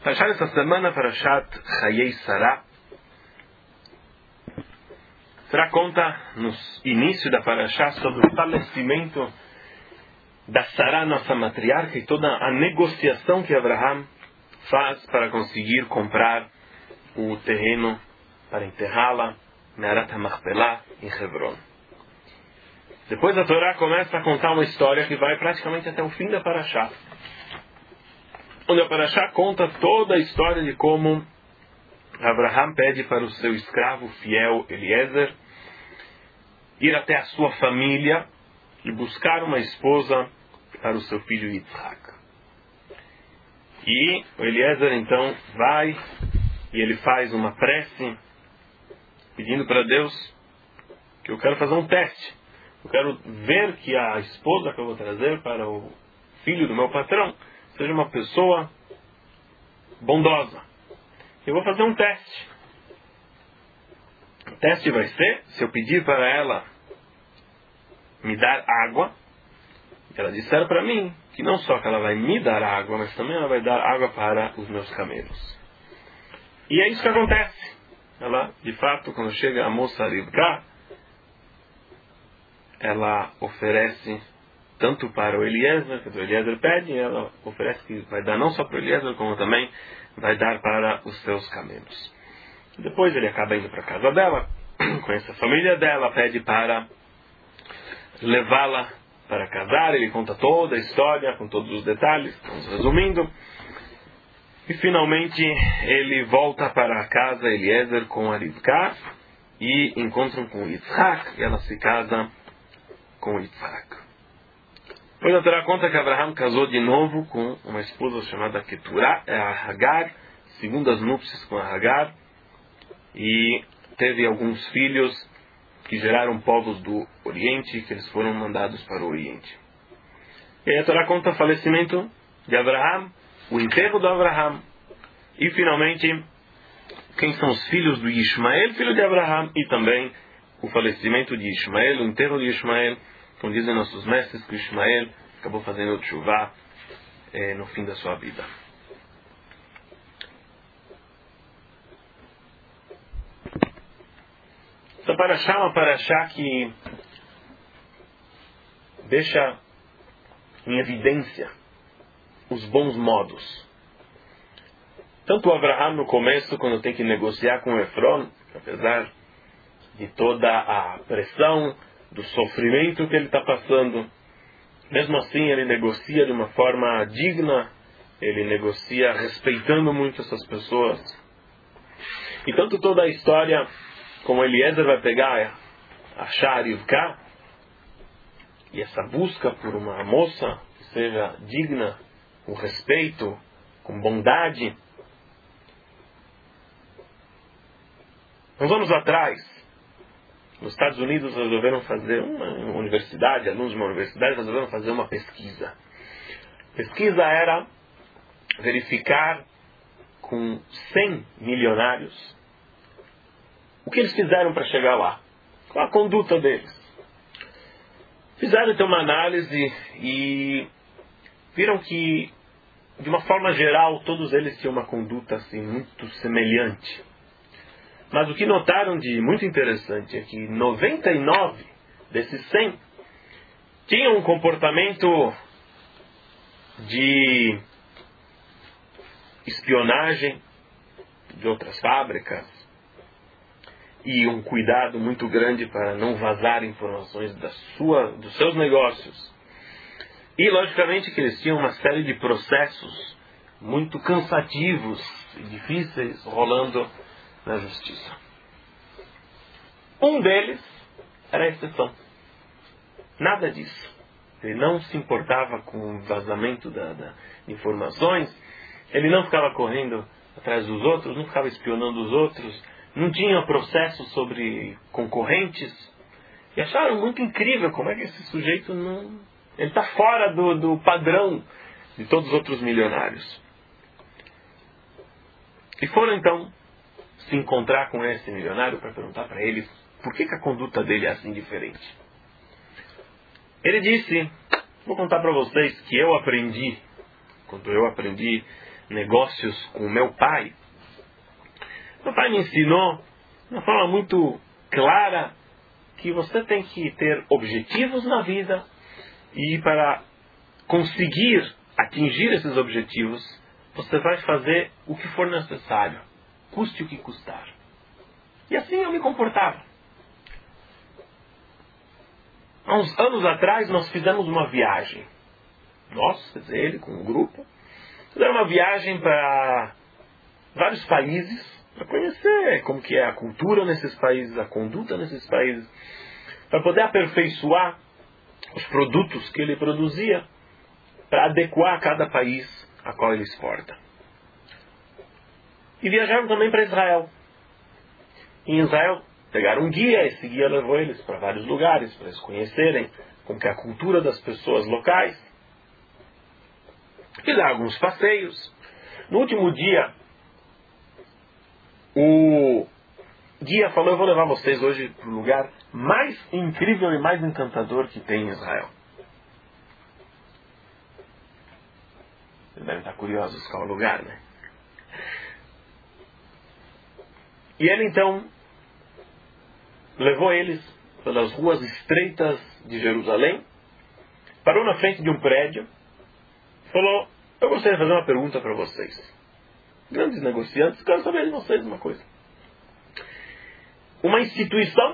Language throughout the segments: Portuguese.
Parashat essa semana, Parashat Chayei Sará. Sará conta no início da Parashat sobre o falecimento da Sará, nossa matriarca, e toda a negociação que Abraham faz para conseguir comprar o terreno para enterrá-la, Me'arat HaMachpelah, em Hebron. Depois a Torá começa a contar uma história que vai praticamente até o fim da Parashat, onde a Parashat conta toda a história de como Abraham pede para o seu escravo fiel Eliezer ir até a sua família e buscar uma esposa para o seu filho Yitzhak. E o Eliezer então vai e ele faz uma prece pedindo para Deus que eu quero fazer um teste. Eu quero ver que a esposa que eu vou trazer para o filho do meu patrão seja uma pessoa bondosa. Eu vou fazer um teste. O teste vai ser, se eu pedir para ela me dar água, ela disser para mim que não só que ela vai me dar água, mas também ela vai dar água para os meus camelos. E é isso que acontece. Ela, de fato, quando chega a moça Rivka, ela oferece tanto para o Eliezer, que o Eliezer pede, ela oferece que vai dar não só para o Eliezer, como também vai dar para os seus camelos. Depois ele acaba indo para a casa dela, conhece a família dela, pede para levá-la para casar, ele conta toda a história, com todos os detalhes, estamos resumindo. E finalmente ele volta para a casa, Eliezer, com a Rivka, e encontram com Yitzhak, e ela se casa com Yitzhak. Depois a Torá conta que Abraham casou de novo com uma esposa chamada Keturah, a Hagar, segundas núpcias com a Hagar, e teve alguns filhos que geraram povos do Oriente, que eles foram mandados para o Oriente. E aí a Torá conta o falecimento de Abraham, o enterro de Abraham, e finalmente quem são os filhos do Ishmael, filho de Abraham, e também o falecimento de Ishmael, o enterro de Ishmael, como dizem nossos mestres, que Ishmael acabou fazendo tshuvá no fim da sua vida. Essa parashá é uma parashá que deixa em evidência os bons modos. Tanto o Abraham no começo, quando tem que negociar com Efron, apesar de toda a pressão, do sofrimento que ele está passando, mesmo assim ele negocia de uma forma digna, ele negocia respeitando muito essas pessoas. E tanto toda a história, como Eliezer vai pegar, achar a Rivka, e essa busca por uma moça que seja digna, com respeito, com bondade. Uns anos atrás, nos Estados Unidos resolveram fazer uma universidade, alunos de uma universidade resolveram fazer uma pesquisa. A pesquisa era verificar com 100 milionários o que eles fizeram para chegar lá, qual a conduta deles. Fizeram então uma análise e viram que, de uma forma geral, todos eles tinham uma conduta assim, muito semelhante. Mas o que notaram de muito interessante é que 99 desses 100 tinham um comportamento de espionagem de outras fábricas e um cuidado muito grande para não vazar informações dos seus negócios. E, logicamente, que eles tinham uma série de processos muito cansativos e difíceis rolando na justiça. Um deles era a exceção. Nada disso. Ele não se importava com o vazamento de informações, ele não ficava correndo atrás dos outros, não ficava espionando os outros, não tinha processo sobre concorrentes. E acharam muito incrível como é que esse sujeito não... Ele está fora do padrão de todos os outros milionários. E foram então se encontrar com esse milionário para perguntar para ele por que a conduta dele é assim diferente. Ele disse, vou contar para vocês que eu aprendi, quando eu aprendi negócios com meu pai me ensinou de uma forma muito clara que você tem que ter objetivos na vida e para conseguir atingir esses objetivos, você vai fazer o que for necessário, custe o que custar. E assim eu me comportava. Há uns anos atrás nós fizemos uma viagem. Nós, quer dizer, ele com um grupo, fizeram uma viagem para vários países, para conhecer como que é a cultura nesses países, a conduta nesses países, para poder aperfeiçoar os produtos que ele produzia, para adequar a cada país a qual ele exporta. E viajaram também para Israel. Em Israel, pegaram um guia, esse guia levou eles para vários lugares, para eles conhecerem como que é a cultura das pessoas locais. Fizeram alguns passeios. No último dia, o guia falou: eu vou levar vocês hoje para o lugar mais incrível e mais encantador que tem em Israel. Vocês devem estar curiosos qual é o lugar, né? E ele então levou eles pelas ruas estreitas de Jerusalém, parou na frente de um prédio, falou: eu gostaria de fazer uma pergunta para vocês. Grandes negociantes, quero saber de vocês uma coisa. Uma instituição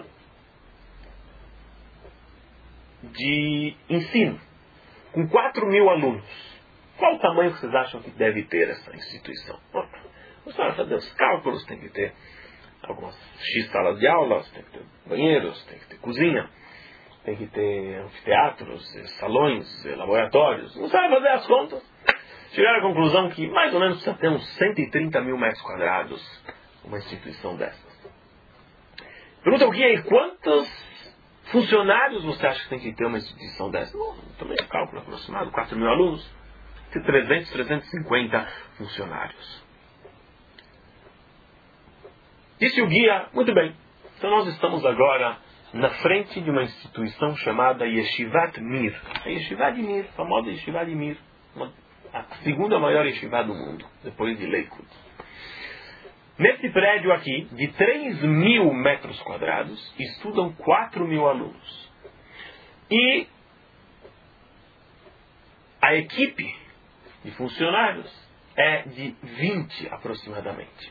de ensino com 4.000 alunos. Qual o tamanho que vocês acham que deve ter essa instituição? Você vai fazer os cálculos, tem que ter algumas X salas de aulas, tem que ter banheiros, tem que ter cozinha, tem que ter anfiteatros, salões, laboratórios. Você vai fazer as contas. Chegaram à conclusão que mais ou menos precisa ter uns 130 mil metros quadrados uma instituição dessas. Pergunta ao guia aí: quantos funcionários você acha que tem que ter uma instituição dessas? Também é cálculo aproximado, 4.000 alunos, tem 300, 350 funcionários. Disse o guia: muito bem, então nós estamos agora na frente de uma instituição chamada Yeshivat Mir. A Yeshivat Mir, a famosa Yeshivat Mir, a segunda maior yeshiva do mundo, depois de Lakewood. Nesse prédio aqui, de 3.000 metros quadrados, estudam 4.000 alunos. E a equipe de funcionários é de 20 aproximadamente.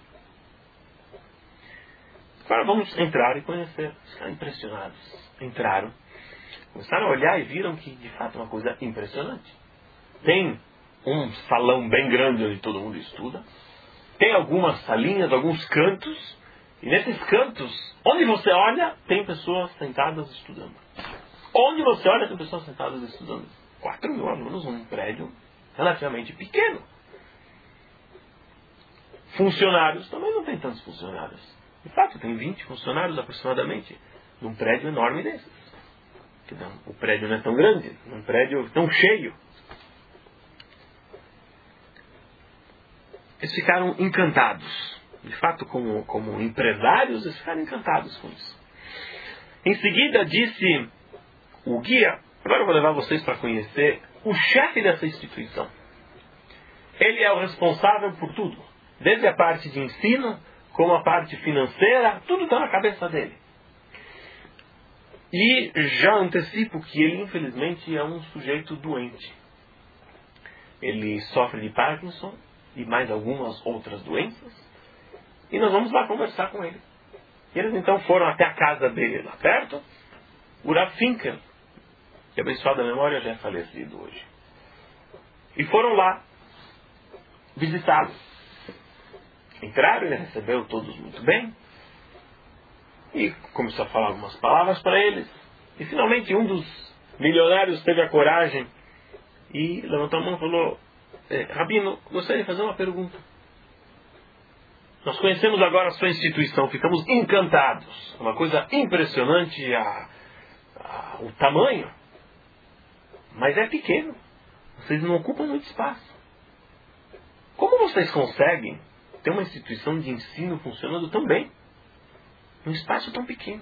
Agora vamos entrar e conhecer. Ficaram impressionados. Entraram, começaram a olhar e viram que de fato é uma coisa impressionante. Tem um salão bem grande onde todo mundo estuda. Tem algumas salinhas, alguns cantos. E nesses cantos, onde você olha, tem pessoas sentadas estudando. Onde você olha, tem pessoas sentadas estudando. 4.000 alunos num prédio relativamente pequeno. Funcionários, também não tem tantos funcionários. De fato, tem 20 funcionários aproximadamente num prédio enorme desses. O prédio não é tão grande, num prédio tão cheio. Eles ficaram encantados. De fato, como empresários, eles ficaram encantados com isso. Em seguida, disse o guia: agora eu vou levar vocês para conhecer o chefe dessa instituição. Ele é o responsável por tudo. Desde a parte de ensino, como a parte financeira, tudo está na cabeça dele. E já antecipo que ele, infelizmente, é um sujeito doente. Ele sofre de Parkinson e mais algumas outras doenças. E nós vamos lá conversar com ele. Eles então foram até a casa dele lá perto. O Rav Finkel, que abençoado a memória, já é falecido hoje. E foram lá visitá-lo. Entraram, ele recebeu todos muito bem. E começou a falar algumas palavras para eles. E finalmente um dos milionários teve a coragem e levantou a mão e falou: Rabino, gostaria de fazer uma pergunta. Nós conhecemos agora a sua instituição, ficamos encantados. É uma coisa impressionante o tamanho. Mas é pequeno. Vocês não ocupam muito espaço. Como vocês conseguem ter uma instituição de ensino funcionando tão bem num espaço tão pequeno?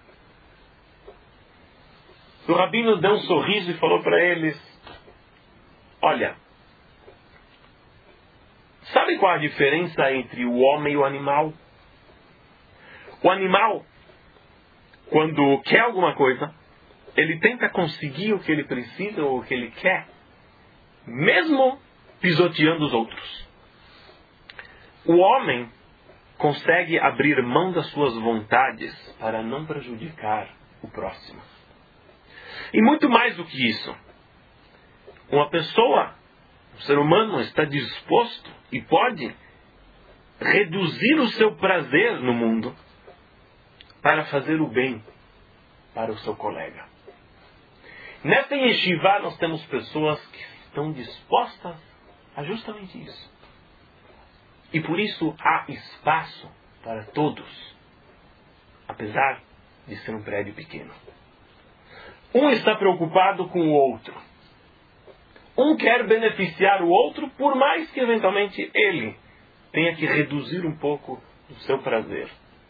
O rabino deu um sorriso e falou para eles: olha, Sabe qual a diferença entre o homem e o animal? O animal, quando quer alguma coisa, ele tenta conseguir o que ele precisa ou o que ele quer, mesmo pisoteando os outros. O homem consegue abrir mão das suas vontades para não prejudicar o próximo. E muito mais do que isso, uma pessoa, um ser humano, está disposto e pode reduzir o seu prazer no mundo para fazer o bem para o seu colega. Nesta yeshiva nós temos pessoas que estão dispostas a justamente isso. E por isso há espaço para todos, apesar de ser um prédio pequeno. Um está preocupado com o outro. Um quer beneficiar o outro, por mais que eventualmente ele tenha que reduzir um pouco do seu prazer.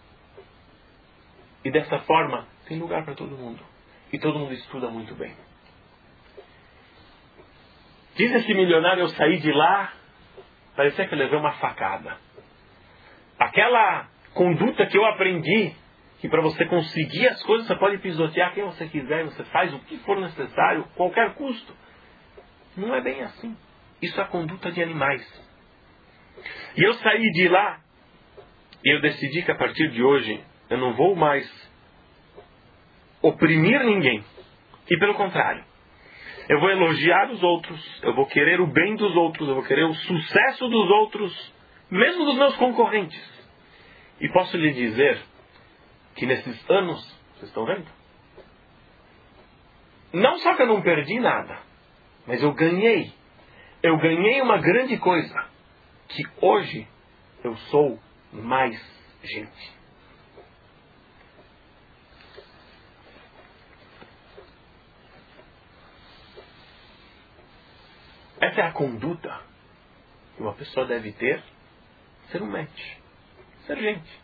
E dessa forma, tem lugar para todo mundo. E todo mundo estuda muito bem. Diz esse milionário, eu saí de lá, parecia que eu levei uma facada. Aquela conduta que eu aprendi, que para você conseguir as coisas, você pode pisotear quem você quiser, você faz o que for necessário, qualquer custo. Não é bem assim. Isso é a conduta de animais. E eu saí de lá, e eu decidi que a partir de hoje, eu não vou mais oprimir ninguém. E pelo contrário, eu vou elogiar os outros, eu vou querer o bem dos outros, eu vou querer o sucesso dos outros, mesmo dos meus concorrentes. E posso lhe dizer que nesses anos, vocês estão vendo? Não só que eu não perdi nada, mas eu ganhei. Eu ganhei uma grande coisa, que hoje eu sou mais gente. Essa é a conduta que uma pessoa deve ter, ser um mente, ser gente.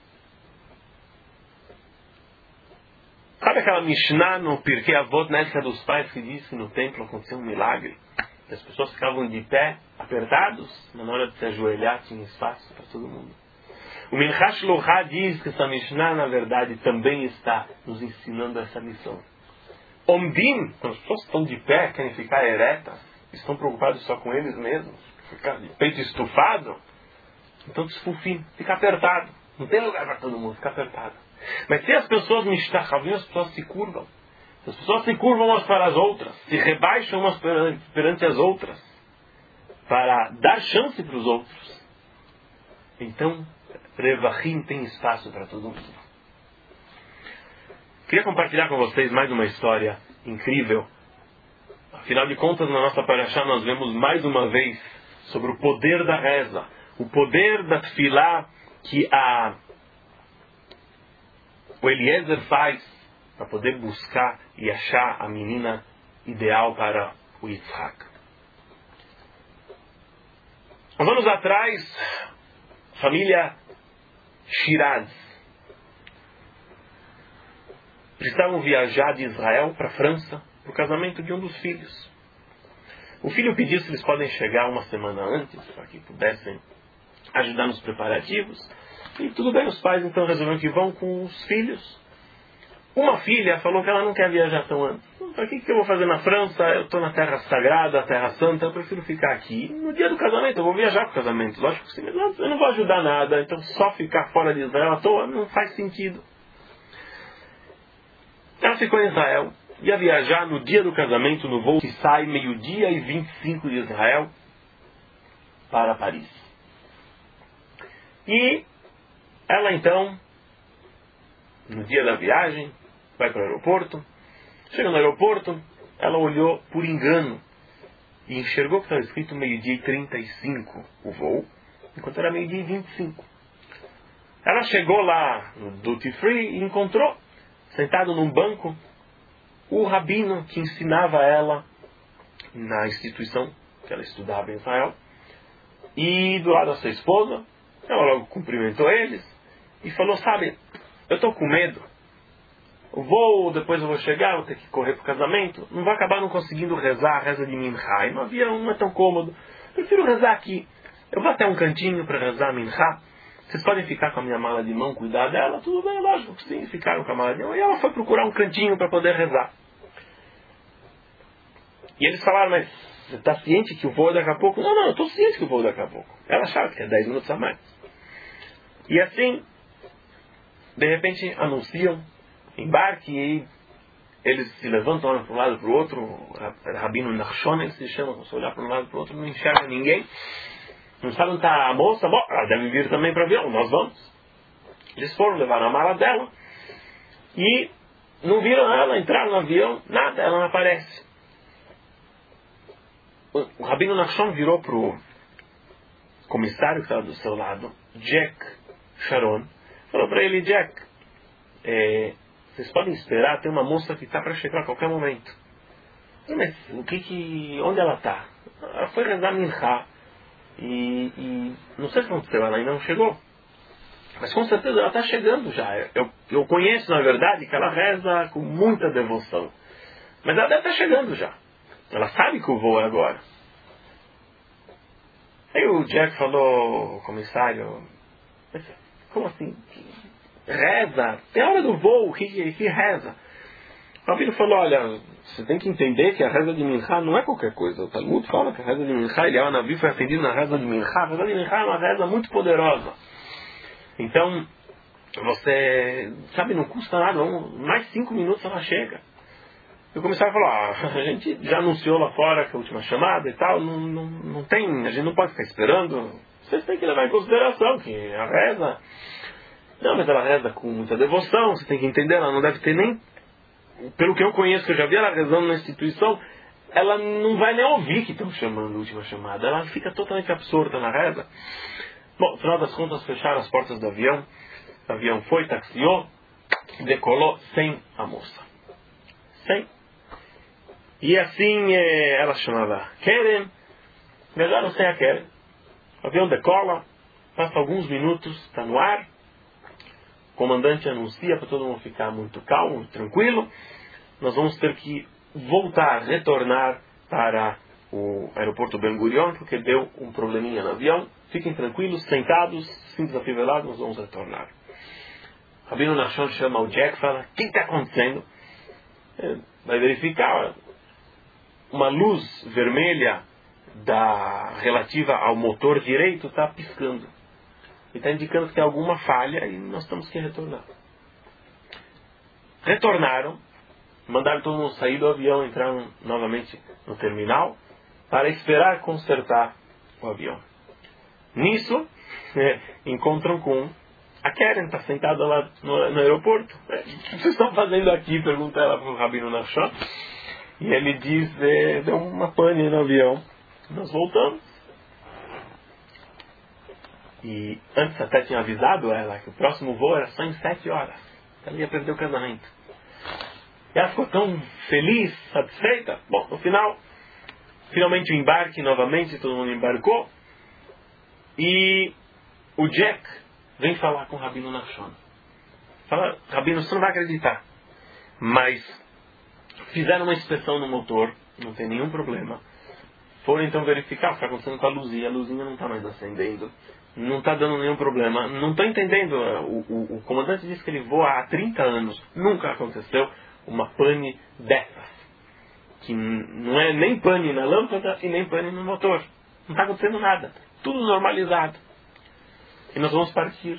Sabe aquela Mishnah no Pirkei Avot, na época dos pais, que diz que no templo aconteceu um milagre? Que as pessoas ficavam de pé, apertados, mas na hora de se ajoelhar tinha espaço para todo mundo. O Minchash Lohá diz que essa Mishnah, na verdade, também está nos ensinando essa lição. Omdim, quando as pessoas estão de pé, querem ficar eretas, estão preocupados só com eles mesmos, ficar de peito estufado, então desfufim, fica apertado. Não tem lugar para todo mundo, fica apertado. Mas se as pessoas mishtachavim, as pessoas se curvam. Se as pessoas se curvam umas para as outras, se rebaixam umas perante as outras, para dar chance para os outros, então Revachim tem espaço para todo mundo. Queria compartilhar com vocês mais uma história incrível. Afinal de contas, na nossa parashá nós vemos mais uma vez sobre o poder da reza, o poder da tefilá que o Eliezer faz para poder buscar e achar a menina ideal para o Yitzhak. Uns anos atrás, a família Shiraz precisavam viajar de Israel para a França para o casamento de um dos filhos. O filho pediu se eles podem chegar uma semana antes para que pudessem ajudar nos preparativos. E tudo bem, os pais então resolveram que vão com os filhos. Uma filha falou que ela não quer viajar tão antes. Para que eu vou fazer na França? Eu estou na Terra Sagrada, a Terra Santa, eu prefiro ficar aqui. No dia do casamento, eu vou viajar para o casamento. Lógico que sim, mas eu não vou ajudar nada. Então só ficar fora de Israel à toa não faz sentido. Ela ficou em Israel, ia viajar no dia do casamento, no voo que sai 12:25 de Israel para Paris. E ela então, no dia da viagem, vai para o aeroporto. Chega no aeroporto, ela olhou por engano e enxergou que estava escrito 12:35 o voo, enquanto era 12:25. Ela chegou lá no Duty Free e encontrou, sentado num banco, o rabino que ensinava ela na instituição que ela estudava em Israel. E do lado da sua esposa, ela logo cumprimentou eles e falou, sabe, eu estou com medo. O voo, depois eu vou chegar, vou ter que correr para o casamento. Não vou acabar não conseguindo rezar a reza de Mincha. Não é tão cômodo. Prefiro rezar aqui. eu vou até um cantinho para rezar minchá. Vocês podem ficar com a minha mala de mão, cuidar dela? Tudo bem, lógico que sim, ficaram com a mala de mão. E ela foi procurar um cantinho para poder rezar. E eles falaram, mas você está ciente que o voo é daqui a pouco? Não, eu estou ciente que o voo é daqui a pouco. Ela achava que é 10 minutos a mais. E assim, de repente anunciam embarque e eles se levantam, olham para um lado e para o outro. O Rabino Nachshon, eles se chamam, se olhar para um lado e para o outro, não enxerga ninguém. Não sabe onde está a moça? Bom, ela deve vir também para o avião, nós vamos. Eles foram levar a mala dela e não viram ela, entraram no avião, nada, ela não aparece. O Rabino Nachshon virou para o comissário que estava do seu lado, Jack Sharon, falou para ele, Jack, vocês podem esperar, tem uma moça que está para chegar a qualquer momento. Mas onde ela está? Ela foi rezar minchá e não sei o que aconteceu, ela ainda não chegou. Mas com certeza ela está chegando já. Eu conheço, na verdade, que ela reza com muita devoção. Mas ela deve estar chegando já. Ela sabe que o voo é agora. Aí o Jack falou, comissário, mas como assim? Reza? Tem hora do voo, que reza? O Rabino falou, olha, você tem que entender que a reza de Minchá não é qualquer coisa. O Talmud fala que a reza de Minchá, Eliyahu Navi foi atendido na reza de Minchá. A reza de Minchá é uma reza muito poderosa. Então, você, sabe, não custa nada, mais 5 minutos ela chega. E o comissário falou, a gente já anunciou lá fora que a última chamada e tal, não tem, a gente não pode ficar esperando. Vocês têm que levar em consideração que a reza, não, mas ela reza com muita devoção, você tem que entender, ela não deve ter nem, pelo que eu conheço, que eu já vi ela rezando na instituição, ela não vai nem ouvir que estão chamando a última chamada, ela fica totalmente absorta na reza. Bom, no final das contas, fecharam as portas do avião, o avião foi, taxiou, decolou sem a moça. Sem. E assim, ela chamava Keren, melhor não sem a Keren. O avião decola, passa alguns minutos, está no ar, o comandante anuncia para todo mundo ficar muito calmo, tranquilo, nós vamos ter que voltar, retornar para o aeroporto Ben Gurion, porque deu um probleminha no avião. Fiquem tranquilos, sentados, cintos afivelados, nós vamos retornar. Rabino Nachshon chama o Jack e fala, o que está acontecendo? Vai verificar, uma luz vermelha relativa ao motor direito está piscando. E está indicando que tem alguma falha e nós temos que retornar. Retornaram, mandaram todo mundo sair do avião, entraram novamente no terminal para esperar consertar o avião. Nisso, encontram com a Keren, está sentada lá no aeroporto. O que vocês estão fazendo aqui? Pergunta ela para o Rabino Nachshon. E ele diz, deu uma pane no avião. Nós voltamos. E antes até tinha avisado ela que o próximo voo era só em 7 horas. Ela ia perder o casamento. E ela ficou tão feliz, satisfeita. Bom, no final, finalmente o embarque novamente, todo mundo embarcou. E o Jack vem falar com o Rabino Nachshon. Fala, Rabino, você não vai acreditar. Mas fizeram uma inspeção no motor, não tem nenhum problema. Foram então verificar o que está acontecendo com a luzinha. A luzinha não está mais acendendo. Não está dando nenhum problema. Não estou entendendo. O comandante disse que ele voa há 30 anos. Nunca aconteceu uma pane dessas. Que não é nem pane na lâmpada e nem pane no motor. Não está acontecendo nada. Tudo normalizado. E nós vamos partir.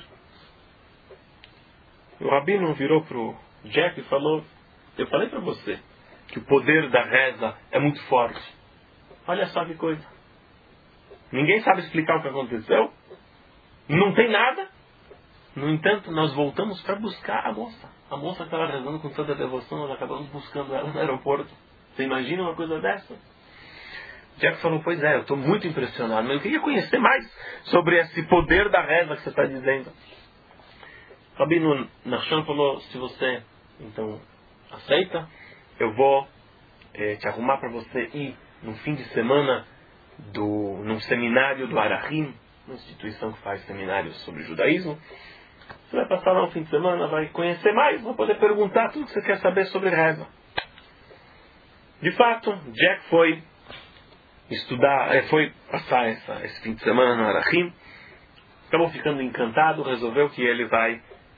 O Rabino virou para o Jack e falou, eu falei para você que o poder da reza é muito forte. Olha só que coisa. Ninguém sabe explicar o que aconteceu. Não tem nada. No entanto, nós voltamos para buscar a moça. A moça que estava rezando com tanta devoção, nós acabamos buscando ela no aeroporto. Você imagina uma coisa dessa? Jack falou, pois é, eu estou muito impressionado, mas eu queria conhecer mais sobre esse poder da reza que você está dizendo. Rabino Nachshon falou, se você então aceita, eu vou te arrumar para você ir no fim de semana num seminário do Arahim, uma instituição que faz seminários sobre judaísmo. Você vai passar lá um fim de semana, vai conhecer mais, vai poder perguntar tudo que você quer saber sobre reza. De fato, Jack foi estudar, foi passar esse fim de semana no Arachim, acabou ficando encantado, resolveu que ele vai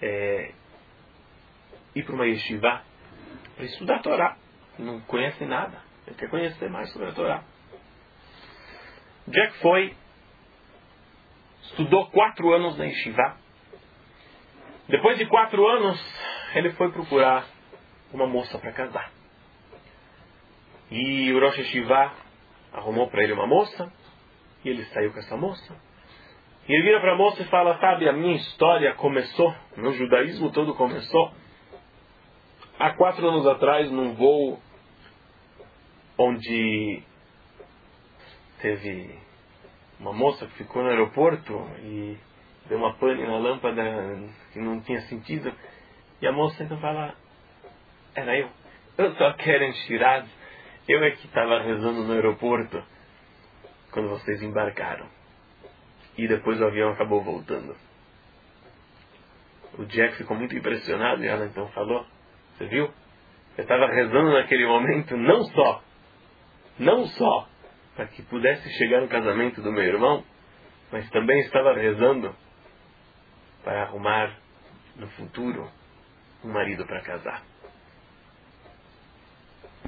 ir para uma yeshiva para estudar a Torá. Não conhece nada, ele quer conhecer mais sobre a Torá. Jack foi, estudou 4 anos na yeshiva. Depois de 4 anos, ele foi procurar uma moça para casar. E o Rosh Yeshiva arrumou para ele uma moça, e ele saiu com essa moça. E ele vira para a moça e fala, sabe, a minha história começou, meu judaísmo todo começou há 4 anos atrás, num voo onde teve uma moça que ficou no aeroporto e deu uma pane na lâmpada que não tinha sentido. E a moça então fala, era eu só quero Shiraz, eu é que estava rezando no aeroporto quando vocês embarcaram. E depois o avião acabou voltando. O Jack ficou muito impressionado e ela então falou, você viu? Eu estava rezando naquele momento não só para que pudesse chegar no casamento do meu irmão, mas também estava rezando para arrumar no futuro um marido para casar.